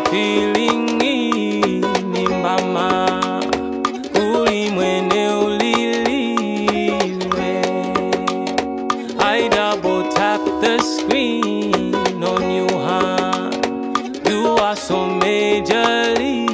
feeling ni mama ulimwene uliliwe. I double tap the screen on you, huh? You are so majorly.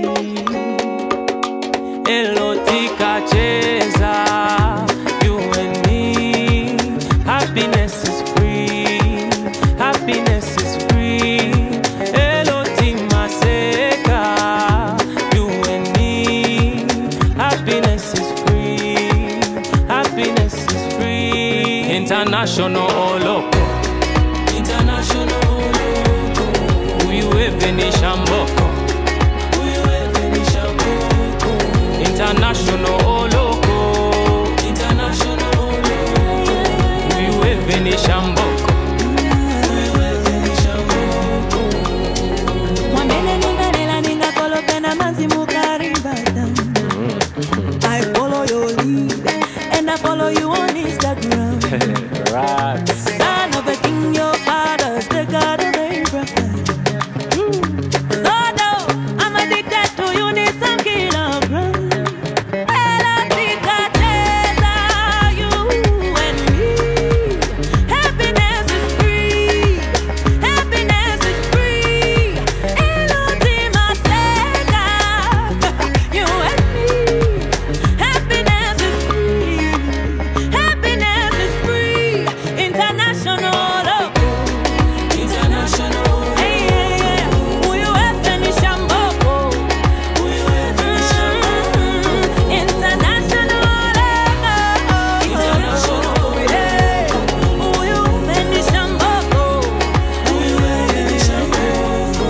Elotika cheza, you and me. Happiness is free. Happiness is free. Elotima seka, you and me. Happiness is free. Happiness is free. International loco. International loco. Who you even in Shamboko? Who you even in Shamboko? International loco. International loco. Who you even in Shamboko? Who you even in Shamboko? Mwamene ninganela ninga kolo pena mazimu karibata. I follow your lead and I follow you on Instagram. Right. Son of a king, your father's the God of Abraham. So though I'm addicted to you, need some kilograms. Elotika cheza, you and me. Happiness is free. Happiness is free. Elotima seka, you and me. Happiness is free. Happiness is free. International loco. International. Hey, hey, hey. Who you ever in Shamboko? Who you ever in Shamboko? International loco. International. Hey. Who you ever in Shamboko? Who you ever in Shamboko?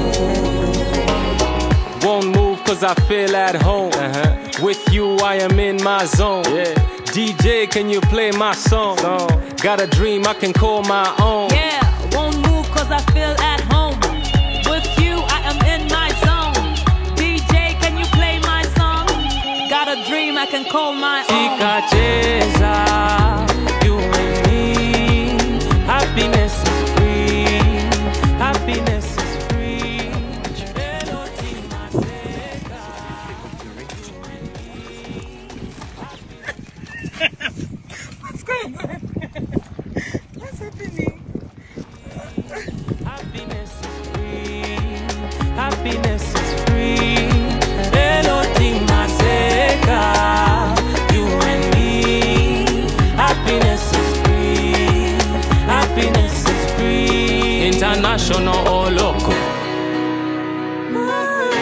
Won't move cause I feel at home. With you I am in my zone. DJ, can you play my song? Got a dream I can call my own. Yeah, won't move cause I feel at home. With you, I am in my zone. DJ, can you play my song? Got a dream I can call my own. Tika cheza, you and me. Happiness is free. Happiness is free. Elotima seka. What's going on? What's happening? Happiness is free. Happiness is free. Elotima seka, you and me. Happiness is free. Happiness is free. International loco.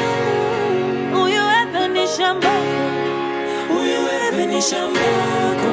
Who you ever in Shamboko? Who you ever in Shamboko?